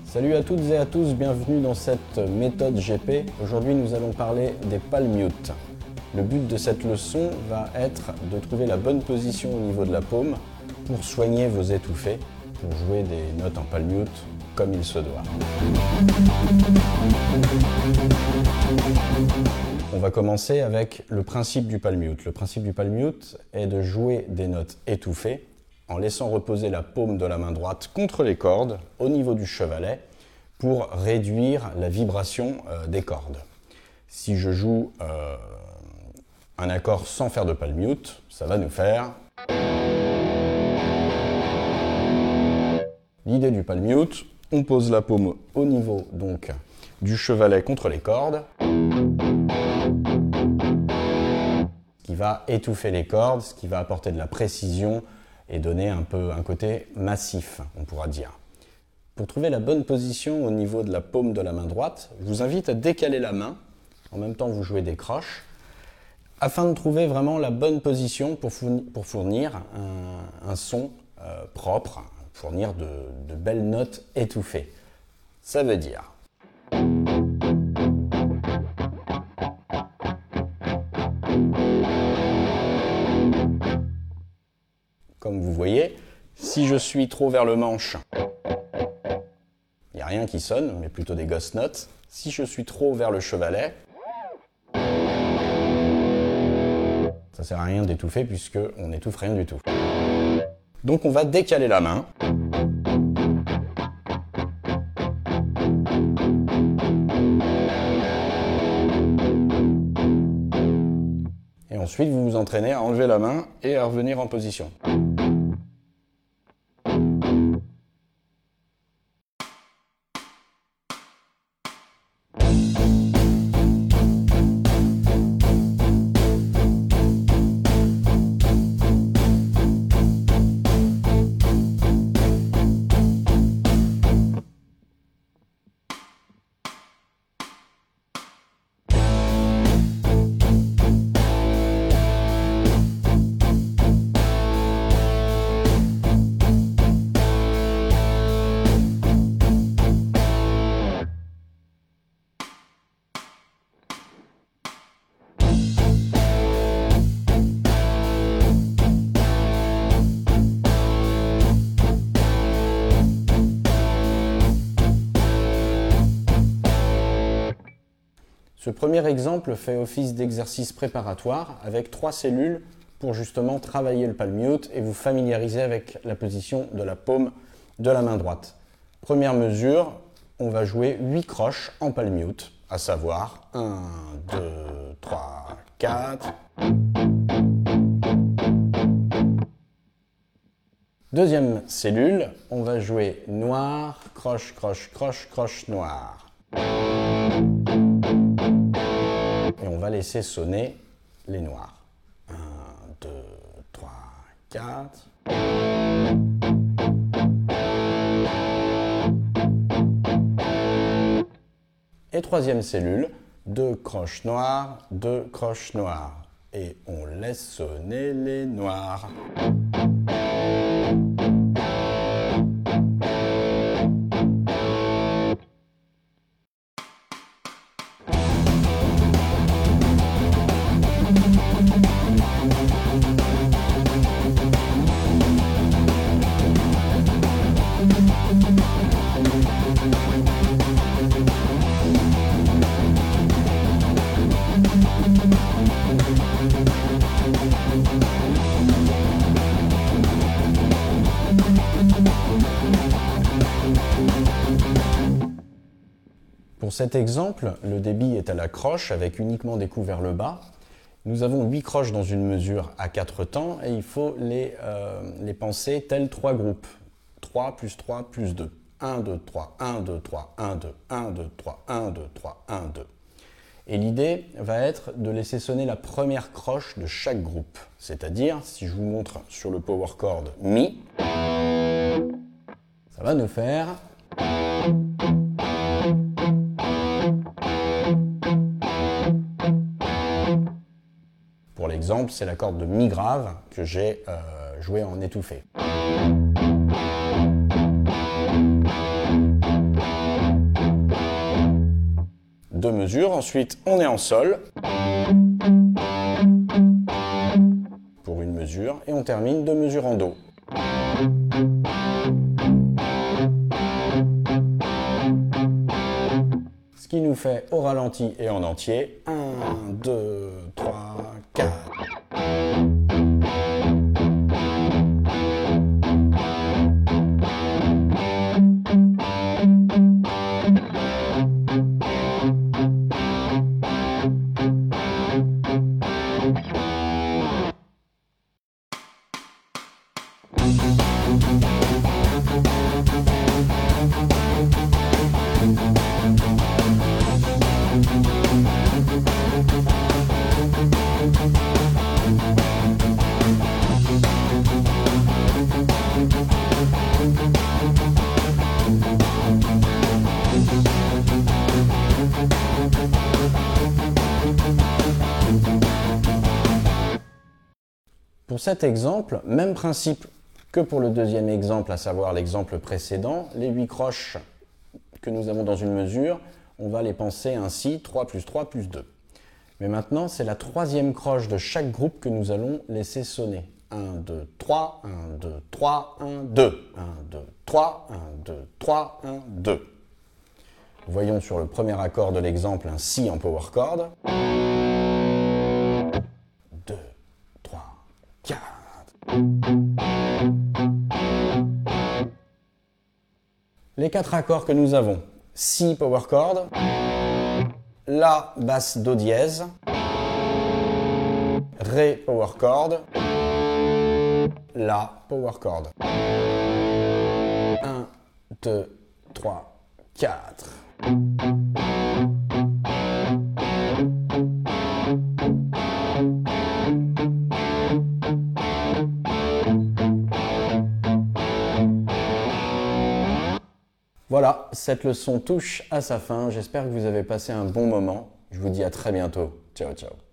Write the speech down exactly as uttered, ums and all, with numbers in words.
Salut à toutes et à tous, bienvenue dans cette méthode G P. Aujourd'hui nous allons parler des palm mute. Le but de cette leçon va être de trouver la bonne position au niveau de la paume pour soigner vos étouffés, pour jouer des notes en palm mute comme il se doit. On va commencer avec le principe du palm mute. Le principe du palm mute est de jouer des notes étouffées en laissant reposer la paume de la main droite contre les cordes au niveau du chevalet pour réduire la vibration euh, des cordes. Si je joue euh, un accord sans faire de palm mute, ça va nous faire... L'idée du palm mute, on pose la paume au niveau donc du chevalet contre les cordes, ce qui va étouffer les cordes, ce qui va apporter de la précision et donner un peu un côté massif, on pourra dire. Pour trouver la bonne position au niveau de la paume de la main droite, je vous invite à décaler la main, en même temps vous jouez des croches, afin de trouver vraiment la bonne position pour fournir, pour fournir un, un son euh, propre, fournir de, de belles notes étouffées. Ça veut dire... Comme vous voyez, si je suis trop vers le manche, il n'y a rien qui sonne, mais plutôt des ghost notes. Si je suis trop vers le chevalet, ça sert à rien d'étouffer puisqu'on n'étouffe rien du tout. Donc on va décaler la main. Et ensuite vous vous entraînez à enlever la main et à revenir en position. Ce premier exemple fait office d'exercice préparatoire avec trois cellules pour justement travailler le palm mute et vous familiariser avec la position de la paume de la main droite. Première mesure, on va jouer huit croches en palm mute, à savoir un, deux, trois, quatre. Deuxième cellule, on va jouer noir, croche, croche, croche, croche, noir. Et on va laisser sonner les noirs. un, deux, trois, quatre. Et troisième cellule, deux croches noires, deux croches noires. Et on laisse sonner les noirs. Pour cet exemple, le débit est à la croche avec uniquement des coups vers le bas. Nous avons huit croches dans une mesure à quatre temps et il faut les, euh, les penser tels trois groupes. trois plus trois plus deux. un, deux, trois, un, deux, trois, un, deux, un, deux, trois, un, deux, trois, un, deux. Et l'idée va être de laisser sonner la première croche de chaque groupe. C'est-à-dire, si je vous montre sur le power chord Mi, ça va nous faire... Pour l'exemple, c'est la corde de Mi grave que j'ai euh, joué en étouffé. mesure. Ensuite, on est en sol pour une mesure et on termine deux mesures en do. Ce qui nous fait au ralenti et en entier un, deux, trois, quatre. Pour cet exemple, même principe que pour le deuxième exemple, à savoir l'exemple précédent, les huit croches que nous avons dans une mesure, on va les penser ainsi, trois plus trois plus deux. Mais maintenant, c'est la troisième croche de chaque groupe que nous allons laisser sonner. un, deux, trois, un, deux, trois, un, deux. un, deux, trois, un, deux, trois, un, deux. Voyons sur le premier accord de l'exemple un Si en power chord. deux, trois, quatre. Les quatre accords que nous avons. Si power chord, La basse do dièse, Ré power chord, La power chord. un, deux, trois, quatre. Voilà, cette leçon touche à sa fin. J'espère que vous avez passé un bon moment. Je vous dis à très bientôt. Ciao, ciao.